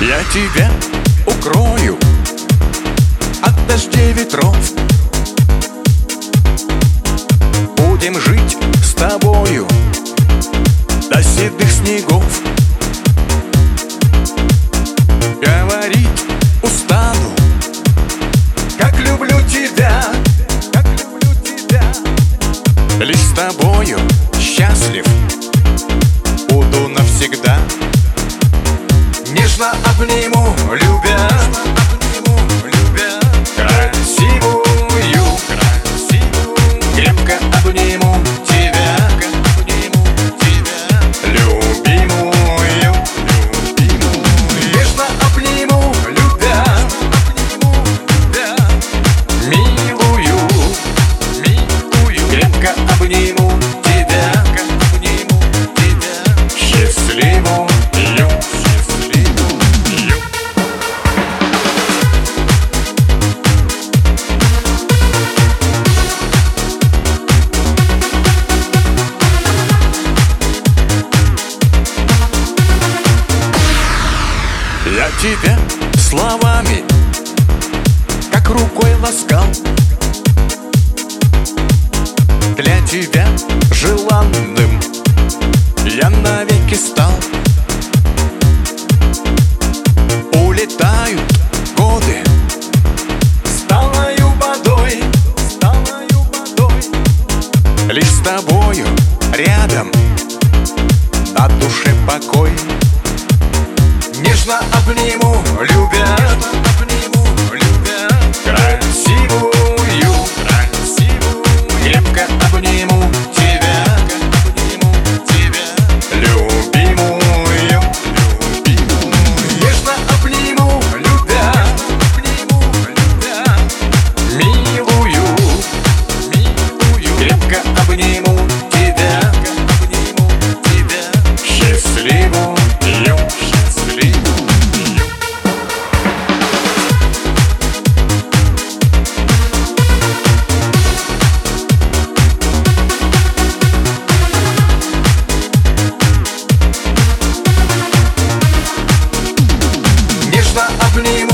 Я тебя укрою от дождей, ветров. Будем жить с тобою до седых снегов. Говорить устану, как люблю тебя, как люблю тебя. Лишь с тобою счастлив буду навсегда. Нежно обниму, любя, красивую, крепко обниму тебя, любимую. Нежно обниму, любя, милую, крепко обниму тебя, счастливую. Я тебя словами, как рукой ласкал. Для тебя желанным я навеки стал. Улетают годы, сталою водой, лишь с тобою рядом на душе покой. Нежно обниму, любя, красивую, крепко обниму тебя, любимую. Нежно обниму, любя, милую, крепко обниму тебя, счастливую. Нежно обниму.